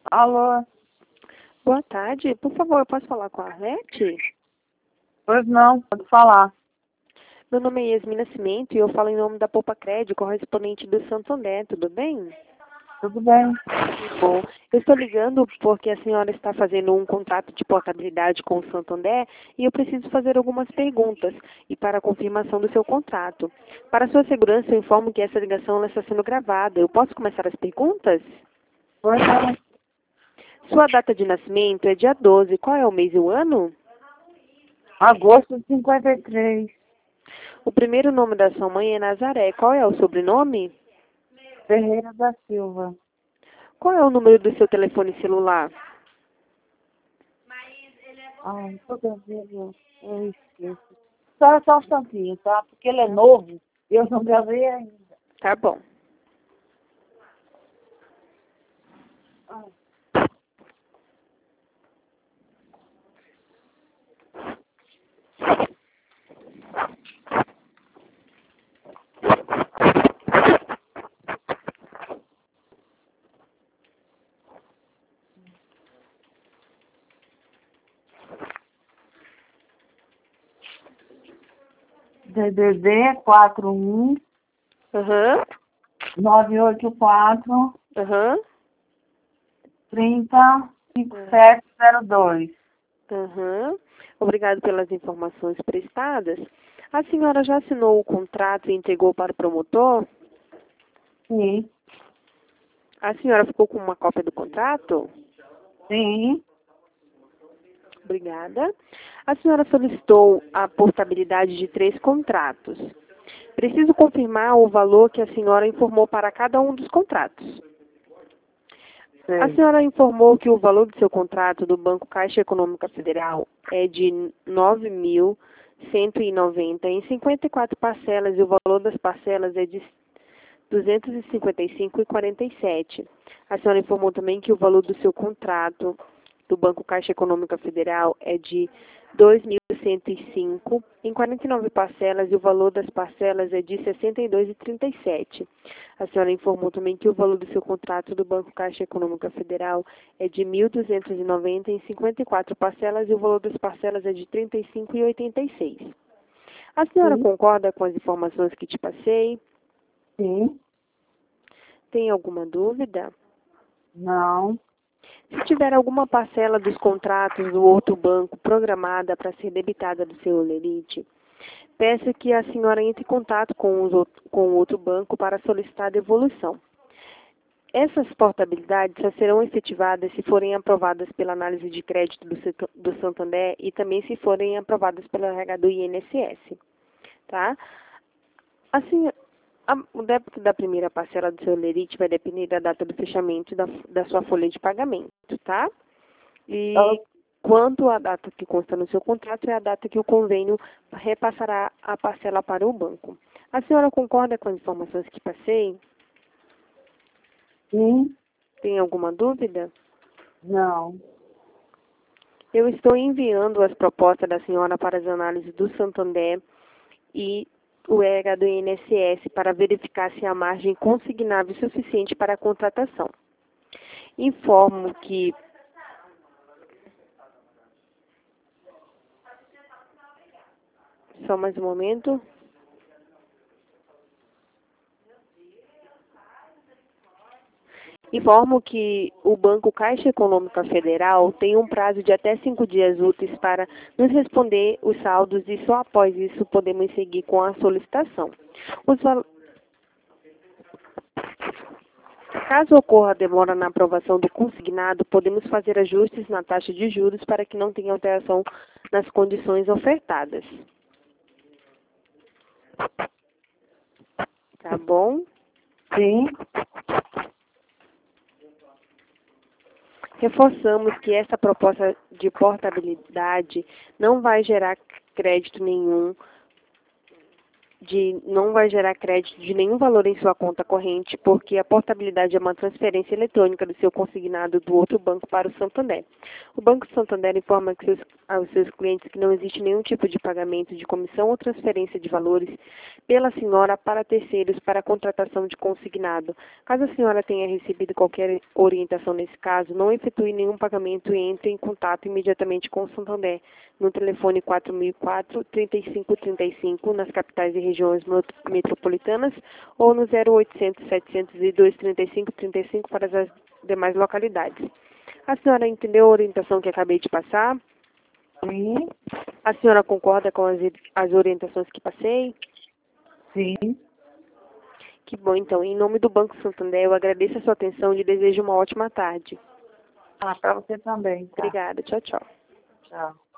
Alô? Boa tarde. Por favor, eu posso falar com a Arlete? Pois não, pode falar. Meu nome é Yasmin Nascimento e eu falo em nome da Poupa Crédito, correspondente do Santander, tudo bem? Tudo bem? Bom, eu estou ligando porque a senhora está fazendo um contrato de portabilidade com o Santander e eu preciso fazer algumas perguntas e para a confirmação do seu contrato. Para sua segurança, eu informo que essa ligação ela está sendo gravada. Eu posso começar as perguntas? Pois não. Sua data de nascimento é dia 12. Qual é o mês e o ano? Agosto de 53. O primeiro nome da sua mãe é Nazaré. Qual é o sobrenome? Ferreira da Silva. Qual é o número do seu telefone celular? Ai, toda vez eu esqueço. Só um instantinho, tá? Porque ele é novo e eu não gravei ainda. Tá bom. Ai. DDD 41 Aham. 984 Aham. 30 5702. Aham. Obrigado pelas informações prestadas. A senhora já assinou o contrato e entregou para o promotor? Sim. A senhora ficou com uma cópia do contrato? Sim. Obrigada. A senhora solicitou a portabilidade de 3 contratos. Preciso confirmar o valor que a senhora informou para cada um dos contratos. A Sei. senhora informou que o valor do seu contrato do Banco Caixa Econômica Federal é de R$ 9.190 em 54 parcelas e o valor das parcelas é de R$ 255,47. A senhora informou também que o valor do seu contrato do Banco Caixa Econômica Federal é de R$ 2.105 em 49 parcelas e o valor das parcelas é de R$ 62,37. A senhora informou também que o valor do seu contrato do Banco Caixa Econômica Federal é de R$ 1.290 em 54 parcelas e o valor das parcelas é de R$ 35,86. A senhora Sim. concorda com as informações que te passei? Sim. Tem alguma dúvida? Não. Se tiver alguma parcela dos contratos do outro banco programada para ser debitada do seu holerite, peça que a senhora entre em contato com o outro banco para solicitar a devolução. Essas portabilidades só serão efetivadas se forem aprovadas pela análise de crédito do Santander e também se forem aprovadas pela RH do INSS. Tá? Assim, o débito da primeira parcela do seu holerite vai depender da data do fechamento da sua folha de pagamento, tá? Ela, E quanto à data que consta no seu contrato, é a data que o convênio repassará a parcela para o banco. A senhora concorda com as informações que passei? sim. Tem alguma dúvida? Não. Eu estou enviando as propostas da senhora para as análises do Santander e o ERA do INSS para verificar se há margem consignável suficiente para a contratação. Informo que só mais um momento. Informo que o Banco Caixa Econômica Federal tem um prazo de até 5 dias úteis para nos responder os saldos e só após isso podemos seguir com a solicitação. Caso ocorra demora na aprovação do consignado, podemos fazer ajustes na taxa de juros para que não tenha alteração nas condições ofertadas. Tá bom? Sim. Reforçamos que essa proposta de portabilidade não vai gerar crédito nenhum não vai gerar crédito de nenhum valor em sua conta corrente, porque a portabilidade é uma transferência eletrônica do seu consignado do outro banco para o Santander. O Banco Santander informa aos seus clientes que não existe nenhum tipo de pagamento de comissão ou transferência de valores pela senhora para terceiros para a contratação de consignado. Caso a senhora tenha recebido qualquer orientação nesse caso, não efetue nenhum pagamento e entre em contato imediatamente com o Santander no telefone 4004-3535 nas capitais e regiões metropolitanas ou no 0800 702 3535 para as demais localidades. A senhora entendeu a orientação que acabei de passar? Sim, A senhora concorda com as orientações que passei? sim. Que bom, então. Em nome do Banco Santander, eu agradeço a sua atenção e lhe desejo uma ótima tarde. Ah, para você também, tá? Obrigada. Tchau, tchau. Tchau.